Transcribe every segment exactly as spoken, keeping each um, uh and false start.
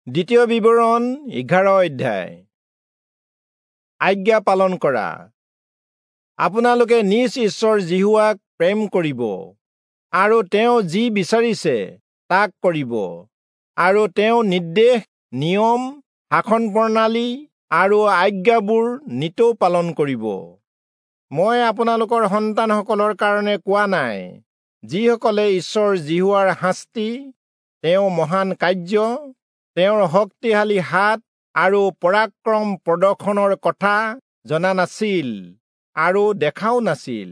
দ্বিতীয় বিৱৰণ এঘাৰ অধ্যায়। আজ্ঞা পালন কৰা। আপোনালোকে নিজ ঈশ্বৰ জিহুৱাক প্ৰেম কৰিব আৰু তেওঁ যি বিচাৰিছে তাক কৰিব আৰু তেওঁ নিৰ্দেশ, নিয়ম, শাসন প্ৰণালী আৰু আজ্ঞাবোৰ নিতৌ পালন কৰিব। মই আপোনালোকৰ সন্তানসকলৰ কাৰণে কোৱা নাই, যিসকলে ঈশ্বৰ জিহুৱাৰ শাস্তি, তেওঁ মহান কাৰ্য, তেওঁৰ শক্তিশালী হাত আৰু পৰাক্ৰম প্ৰদৰ্শনৰ কথা জনা নাছিল আৰু দেখাও নাছিল।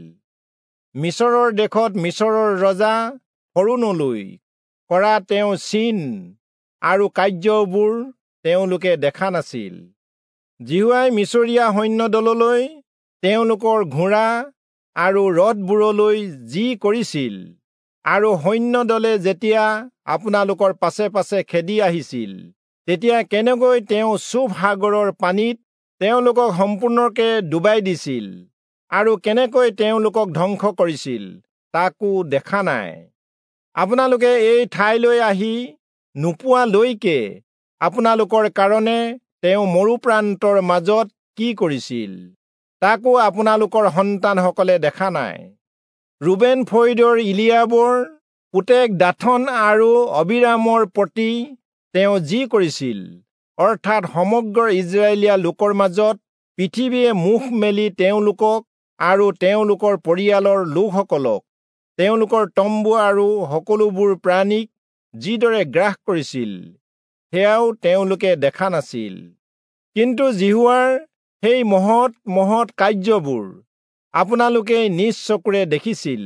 মিছৰৰ দেশত মিছৰৰ ৰজা ফৰোনলৈ কৰা তেওঁ চিন আৰু কাৰ্যবোৰ তেওঁলোকে দেখা নাছিল। জিহুৱাই মিছৰীয়া সৈন্যদললৈ তেওঁলোকৰ ঘোঁৰা আৰু ৰথবোৰলৈ যি কৰিছিল আৰু সৈন্যদলে যেতিয়া আপোনালোকৰ পাছে পাছে খেদি আহিছিল, তেতিয়া কেনেকৈ তেওঁ চুপ সাগৰৰ পানীত তেওঁলোকক সম্পূৰ্ণকে ডুবাই দিছিল আৰু কেনেকৈ তেওঁলোকক ধ্বংস কৰিছিল তাকো দেখা নাই। আপোনালোকে এই ঠাইলৈ আহি নোপোৱালৈকে আপোনালোকৰ কাৰণে তেওঁ মৰুপ্ৰান্তৰ মাজত কি কৰিছিল তাকো আপোনালোকৰ সন্তানসকলে দেখা নাই। ৰুবেন ফৈদৰ ইলিয়াবৰ পুতেক দাথন আৰু অবিৰামৰ প্ৰতি তেওঁ যি কৰিছিল, অৰ্থাৎ সমগ্ৰ ইজৰাইলীয়া লোকৰ মাজত পৃথিৱীয়ে মুখ মেলি তেওঁলোকক আৰু তেওঁলোকৰ পৰিয়ালৰ লোকসকলক, তেওঁলোকৰ তম্বু আৰু সকলোবোৰ প্ৰাণীক যিদৰে গ্ৰাস কৰিছিল, সেয়াও তেওঁলোকে দেখা নাছিল। কিন্তু জিহুৱাৰ সেই মহৎ মহৎ কাৰ্যবোৰ আপোনালোকে নিজ চকুৰে দেখিছিল।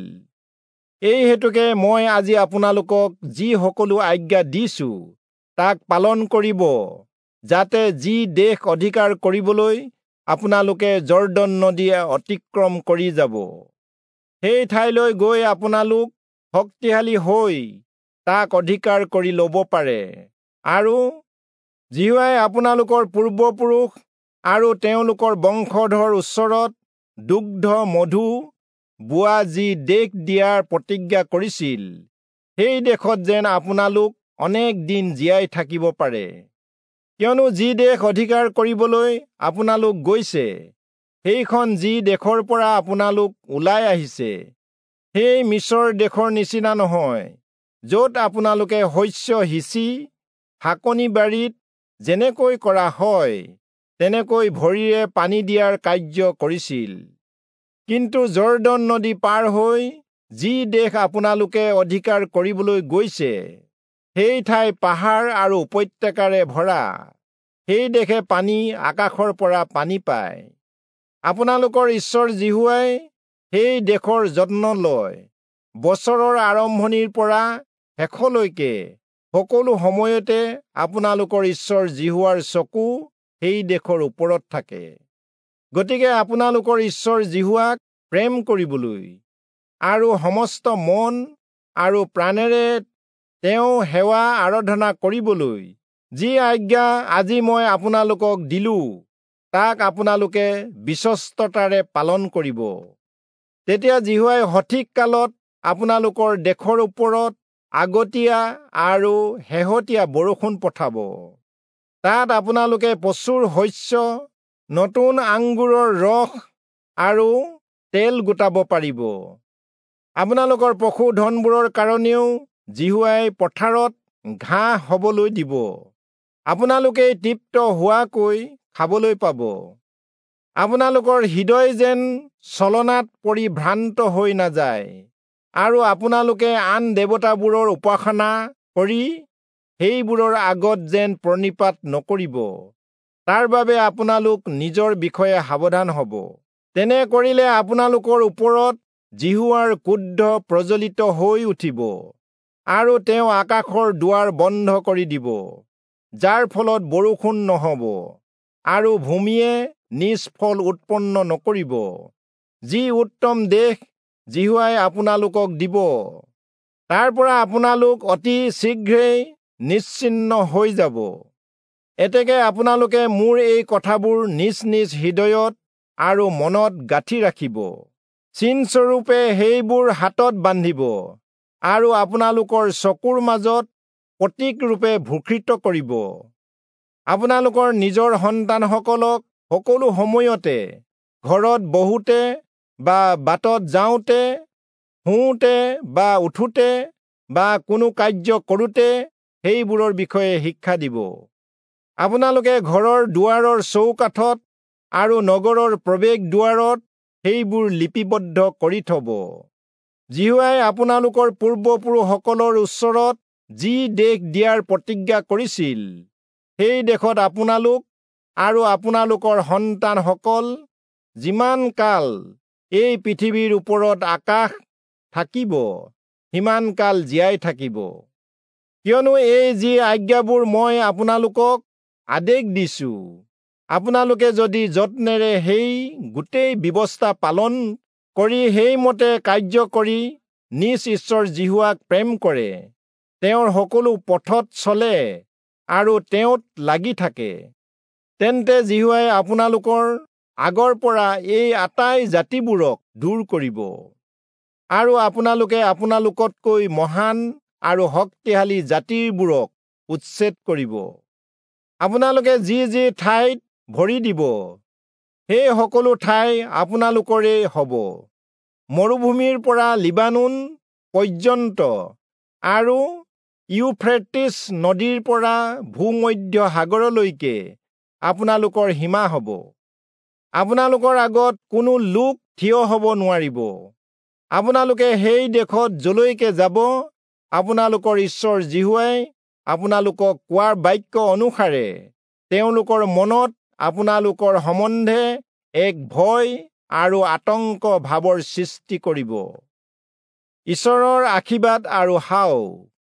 এই হেতুকে মই আজি আপোনালোকক যি সকলো আজ্ঞা দিছো তাক পালন কৰিব, যাতে যি দেশ অধিকাৰ কৰিবলৈ আপোনালোকে জৰ্দন নদী অতিক্ৰম কৰি যাব, সেই ঠাইলৈ গৈ আপোনালোক শক্তিশালী হৈ তাক অধিকাৰ কৰি ল'ব পাৰে। আৰু জিহুৱাই আপোনালোকৰ পূৰ্বপুৰুষ আৰু তেওঁলোকৰ বংশধৰ ওচৰত দুগ্ধ মধু বোৱা যি দেশ দিয়াৰ প্ৰতিজ্ঞা কৰিছিল, সেই দেশত যেন আপোনালোক অনেক দিন জীয়াই থাকিব পাৰে। কিয়নো যি দেশ অধিকাৰ কৰিবলৈ আপোনালোক গৈছে, সেইখন যি দেশৰ পৰা আপোনালোক ওলাই আহিছে, সেই মিছৰ দেশৰ নিচিনা নহয়, য'ত আপোনালোকে শস্য সিঁচি শাকনি বাৰীত যেনেকৈ কৰা হয় তেনেকৈ ভৰিৰে পানী দিয়াৰ কাৰ্য কৰিছিল। কিন্তু জৰ্দন নদী পাৰ হৈ যি দেশ আপোনালোকে অধিকাৰ কৰিবলৈ গৈছে, সেই ঠাই পাহাৰ আৰু উপত্যকাৰে ভৰা। সেই দেশে পানী আকাশৰ পৰা পানী পায়। আপোনালোকৰ ঈশ্বৰ জিহুৱাই সেই দেশৰ যত্ন লয়। বছৰৰ আৰম্ভণিৰ পৰা শেষলৈকে সকলো সময়তে আপোনালোকৰ ঈশ্বৰ জিহুৱাৰ চকু সেই দেশৰ ওপৰত থাকে। গতিকে আপোনালোকৰ ঈশ্বৰ জিহুৱাক প্ৰেম কৰিবলৈ আৰু সমস্ত মন আৰু প্ৰাণেৰে তেওঁ সেৱা আৰাধনা কৰিবলৈ যি আজ্ঞা আজি মই আপোনালোকক দিলো, তাক আপোনালোকে বিশ্বস্ততাৰে পালন কৰিব। তেতিয়া জিহুৱাই সঠিক কালত আপোনালোকৰ দেশৰ ওপৰত আগতীয়া আৰু শেহতীয়া বৰষুণ পঠাব। তাত আপোনালোকে প্ৰচুৰ শস্য, নতুন আঙুৰৰ ৰস আৰু তেল গোটাব পাৰিব। আপোনালোকৰ পশুধনবোৰৰ কাৰণেও জিহুৱাই পথাৰত ঘাঁহ হ'বলৈ দিব। আপোনালোকে তৃপ্ত হোৱাকৈ খাবলৈ পাব। আপোনালোকৰ হৃদয় যেন ছলনাত পৰি ভ্ৰান্ত হৈ নাযায় আৰু আপোনালোকে আন দেৱতাবোৰৰ উপাসনা কৰি সেইবোৰৰ আগত যেন প্ৰণিপাত নকৰিব। তাৰ বাবে আপোনালোক নিজৰ বিষয়ে সাৱধান হ'ব। তেনে কৰিলে আপোনালোকৰ ওপৰত জিহুৱাৰ ক্ৰোধ প্ৰজ্বলিত হৈ উঠিব আৰু তেওঁ আকাশৰ দুৱাৰ বন্ধ কৰি দিব, যাৰ ফলত বৰষুণ নহ'ব আৰু ভূমিয়ে নিজ ফল উৎপন্ন নকৰিব। যি উত্তম দেশ জিহুৱাই আপোনালোকক দিব, তাৰ পৰা আপোনালোক অতি শীঘ্ৰেই নিশ্চিহ্ন হৈ যাব। এতেকে আপোনালোকে মোৰ এই কথাবোৰ নিজ নিজ হৃদয়ত আৰু মনত গাঁঠি ৰাখিব। চিনস্বৰূপে সেইবোৰ হাতত বান্ধিব আৰু আপোনালোকৰ চকুৰ মাজত প্ৰতীক ৰূপে ভূষিত কৰিব। আপোনালোকৰ নিজৰ সন্তানসকলক সকলো সময়তে ঘৰত বহোতে বা বাটত যাওঁতে, শুওঁতে বা উঠোতে বা কোনো কাৰ্য কৰোঁতে সেইবোৰৰ বিষয়ে শিক্ষা দিব। আপোনালোকে ঘৰৰ দুৱাৰৰ চৌকাঠত আৰু নগৰৰ প্ৰৱেশ দুৱাৰত সেইবোৰ লিপিবদ্ধ কৰি থব। যিহোৱাই আপোনালোকৰ পূৰ্বপুৰুষসকলৰ ওচৰত যি দেশ দিয়াৰ প্ৰতিজ্ঞা কৰিছিল, সেই দেশত আপোনালোক আৰু আপোনালোকৰ সন্তানসকল যিমান কাল এই পৃথিৱীৰ ওপৰত আকাশ থাকিব, সিমান কাল জীয়াই থাকিব। কিয়নো এই যি আজ্ঞাবোৰ মই আপোনালোকক আদেশ দিছোঁ, আপোনালোকে যদি যত্নেৰে সেই গোটেই ব্যৱস্থা পালন কৰি সেইমতে কাৰ্য কৰি নিজ ঈশ্বৰ জিহুৱাক প্ৰেম কৰে, তেওঁৰ সকলো পথত চলে আৰু তেওঁত লাগি থাকে, তেন্তে জিহুৱাই আপোনালোকৰ আগৰ পৰা এই আটাই জাতিবোৰক দূৰ কৰিব আৰু আপোনালোকে আপোনালোকতকৈ মহান আৰু শক্তিশালী জাতিবোৰক উচ্ছেদ কৰিব। আপোনালোকে যি যি ঠাইত ভৰি দিব, সেই সকলো ঠাই আপোনালোকৰেই হ'ব। মৰুভূমিৰ পৰা লিবানোন পৰ্যন্ত আৰু ইউফ্ৰেটিছ নদীৰ পৰা ভূমধ্য সাগৰলৈকে আপোনালোকৰ সীমা হ'ব। আপোনালোকৰ আগত কোনো লোক থিয় হ'ব নোৱাৰিব। আপোনালোকে সেই দেশত যলৈকে যাব, আপোনালোকৰ ঈশ্বৰ জিহুৱাই আপোনালোকক কোৱাৰ বাক্য অনুসাৰে তেওঁলোকৰ মনত আপোনালোকৰ সম্বন্ধে এক ভয় আৰু আতংক ভাৱৰ সৃষ্টি কৰিব। ঈশ্বৰৰ আশীৰ্বাদ আৰু সাও।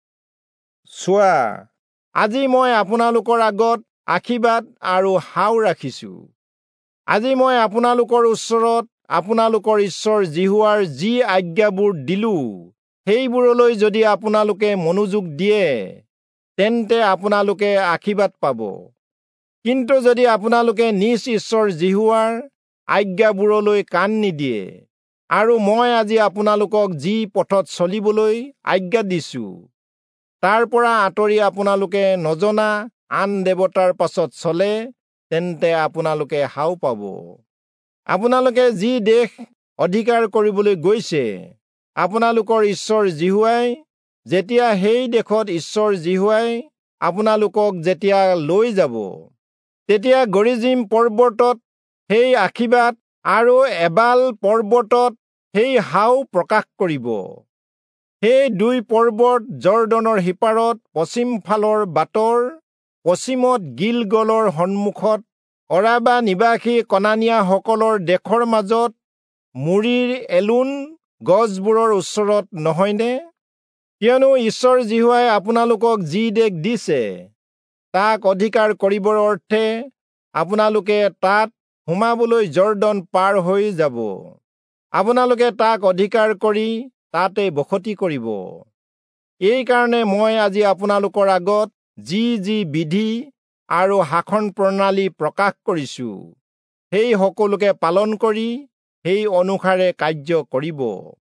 চোৱা, আজি মই আপোনালোকৰ আগত আশীৰ্বাদ আৰু সাও ৰাখিছোঁ। আজি মই আপোনালোকৰ ওচৰত আপোনালোকৰ ঈশ্বৰ জিহুৱাৰ যি আজ্ঞাবোৰ দিলোঁ, সেইবোৰলৈ যদি আপোনালোকে মনোযোগ দিয়ে, তেন্তে আপোনালোকে আশীৰ্বাদ পাব। কিন্তু যদি আপোনালোকে নিজ ঈশ্বৰ জিহুৱাৰ আজ্ঞাবোৰলৈ কাণ নিদিয়ে আৰু মই আজি আপোনালোকক যি পথত চলিবলৈ আজ্ঞা দিছোঁ, তাৰ পৰা আঁতৰি আপোনালোকে নজনা আন দেৱতাৰ পাছত চলে, তেন্তে আপোনালোকে সাও পাব। আপোনালোকে যি দেশ অধিকাৰ কৰিবলৈ গৈছে, আপোনালোকৰ ঈশ্বৰ জিহুৱাই যেতিয়া সেই দেশত ঈশ্বৰ জিহুৱাই আপোনালোকক যেতিয়া লৈ যাব, তেতিয়া গৰিজিম পৰ্বতত সেই আশীৰ্বাদ আৰু এবাল পৰ্বতত সেই সাও প্ৰকাশ কৰিব। সেই দুই পৰ্বত জৰ্দনৰ সিপাৰত পশ্চিম ফালৰ বাটৰ পশ্চিমত গিলগলৰ সন্মুখত অৰাবা নিবাসী কনানীয়াসকলৰ দেশৰ মাজত মুৰীৰ এলোন গছবোৰৰ ওচৰত নহয়নে? কিয়নো ঈশ্বৰ জিহুৱাই আপোনালোকক যি দেশ দিছে, তাক অধিকাৰ কৰিবৰ অৰ্থে আপোনালোকে তাত সোমাবলৈ জৰ্দন পাৰ হৈ যাব। আপোনালোকে তাক অধিকাৰ কৰি তাতে বসতি কৰিব। এই কাৰণে মই আজি আপোনালোকৰ আগত যি যি বিধি আৰু শাসন প্ৰণালী প্ৰকাশ কৰিছোঁ, সেই সকলোকে পালন কৰি সেই অনুসাৰে কাৰ্য কৰিব।